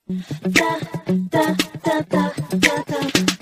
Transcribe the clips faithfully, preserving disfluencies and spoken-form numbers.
Da, da, da, da, da, da.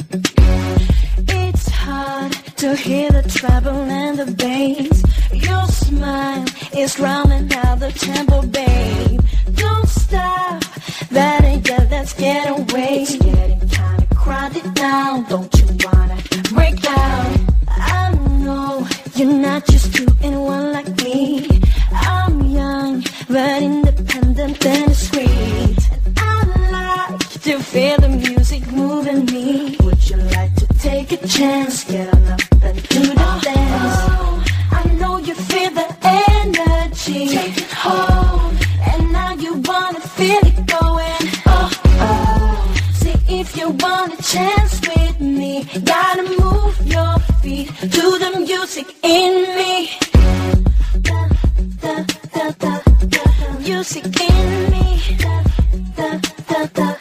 It's hard to hear the treble and the bass. Your smile is drowning out the tempo, babe. Don't stop, better yet, let's get away. It's getting kinda crowded now, don't you wanna break out? I know you're not used to anyone like me. I'm young, but independent and discreet. To feel the music moving me. Would you like to take a chance? Get on up and do the oh, dance. Oh, I know you feel the energy. Take it home. And now you wanna feel it going. Oh, oh. See if you want a chance with me. Gotta move your feet to the music in me. Da, da, da, da, da. Music in me. Da, da, da, da.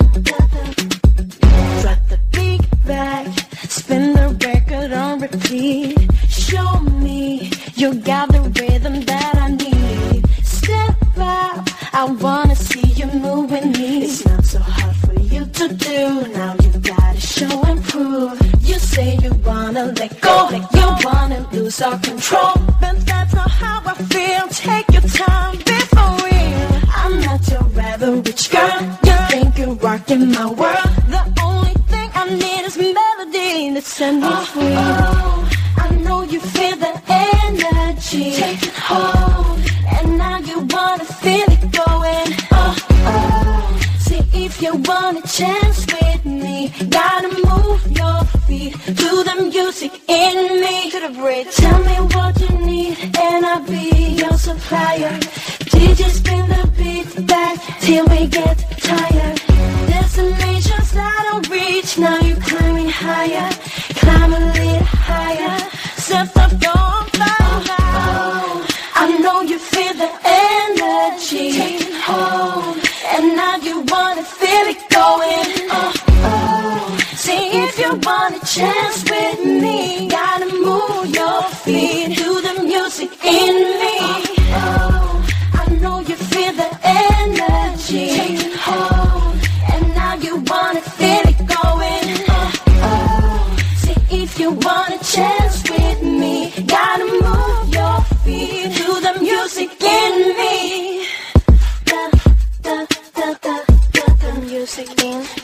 Spin the record on repeat. Show me you got the rhythm that I need. Step out, I wanna see you move with me. It's not so hard for you to do. Now you gotta show and prove. You say you wanna let go, like you wanna lose all control. But that's not how I feel. Take your time, be for real. I'm not your average girl. You think you're rocking my world. The only thing I need is melody to set me free. Oh, I know you feel the energy. Take it home. And now you wanna feel it going. Oh, oh. See if you want a chance with me. Gotta move your feet to the music in me. To the bridge. Tell me what you need and I'll be your supplier. D J spin the beat back till we get tired. Destinations I don't reach, now you're climbing higher. Climb a little higher, set the floor on fire. Oh, I know you feel the energy. Take it home, and now you wanna feel it going. Oh, oh. See if you want a chance with me. Gotta move your feet to the music in me. Oh, I know you feel the energy. Take it home, and now you wanna feel it going. Oh, oh. See if you want a chance with me. Gotta move your feet to the music in me. Da, da, da, da, da, da, music in